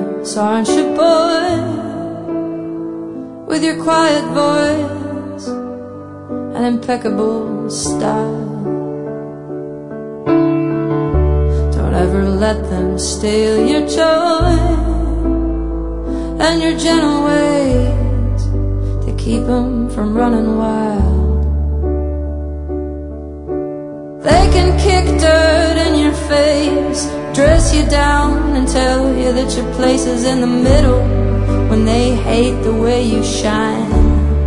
nervous, aren't you, boy? With your quiet voice and impeccable style. Don't ever let them steal your joy and your gentle ways to keep them from running wild. They can kick dirt in your face, dress you down and tell you that your place is in the middle when they hate the way you shine.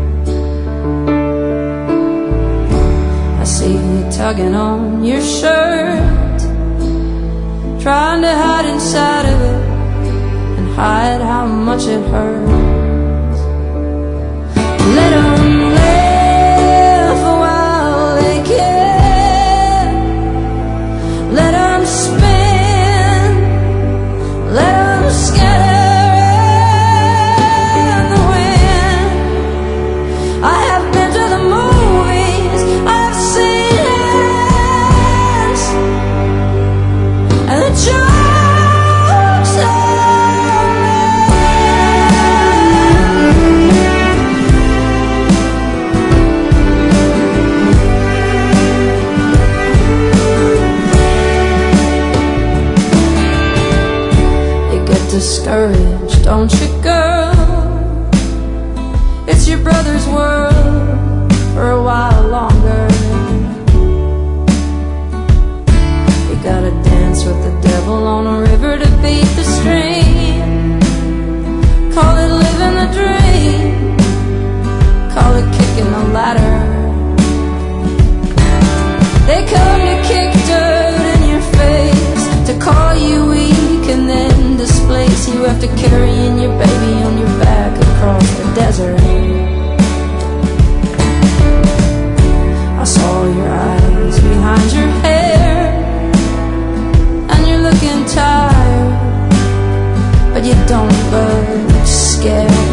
I see you tugging on your shirt, trying to hide inside of it and hide how much it hurts. Let them laugh while they can. Let them spin, let them scatter in the wind. I have been to the movies, I've seen hands, and the jokes are discouraged, don't you, girl? It's your brother's world for a while longer. You gotta dance with the devil on a river to beat the stream. Call it living the dream, call it kicking the ladder. They come to kick dirt in your face, to call you weak and then displace you after carrying your baby on your back across the desert. I saw your eyes behind your hair, and you're looking tired, but you don't look scared.